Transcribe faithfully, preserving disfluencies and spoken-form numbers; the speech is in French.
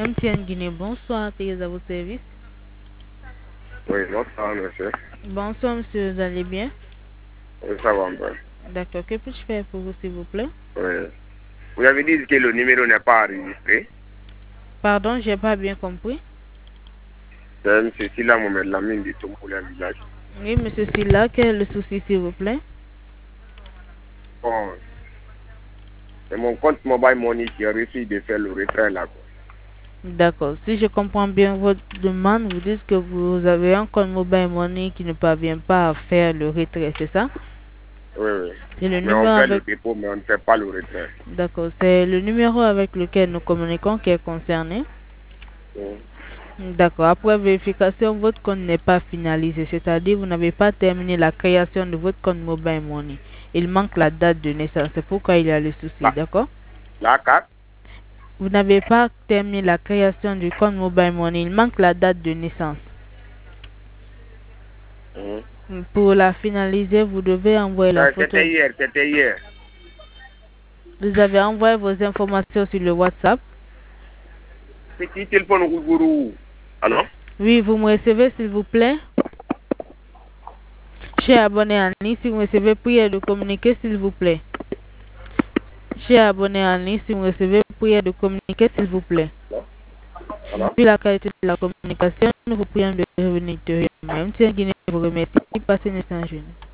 M T N Guinée, bonsoir, Thérèse à votre service. Oui, bonsoir, monsieur. Bonsoir, monsieur, vous allez bien? Oui, ça va un peu. D'accord, que puis-je faire pour vous, s'il vous plaît? Oui. Vous avez dit que le numéro n'est pas enregistré. Pardon, j'ai pas bien compris. C'est M. Silla Mohamed Lamine du Tomboulin Village. Oui, monsieur Silla, quel est le souci, s'il vous plaît? Bon, c'est mon compte Mobile Money qui a réussi de faire le retrait là. D'accord, si je comprends bien votre demande, vous dites que vous avez un compte Mobile Money qui ne parvient pas à faire le retrait, c'est ça? Oui, oui. C'est le Mais on numéro fait le avec... dépôt, mais on ne fait pas le retrait. D'accord, c'est le numéro avec lequel nous communiquons qui est concerné. Oui. D'accord, après vérification, votre compte n'est pas finalisé, c'est-à-dire vous n'avez pas terminé la création de votre compte Mobile Money. Il manque la date de naissance, c'est pourquoi il y a le souci, La, d'accord? la carte? Vous n'avez pas terminé la création du compte Mobile Money, il manque la date de naissance. Mhm. Pour la finaliser, vous devez envoyer la Euh, photo. C'était hier, c'était hier. Vous avez envoyé vos informations sur le WhatsApp. Petit téléphone Ougourou. Alors? Oui, vous me recevez s'il vous plaît. Cher abonné en ligne, si vous me recevez, prière de communiquer s'il vous plaît. Cher abonné en ligne, si vous recevez, prière de communiquer s'il vous plaît. Alors? Vu la qualité de la communication, nous vous prions de revenir ultérieurement. M T N Guinée vous remercie. Passez une excellente journée.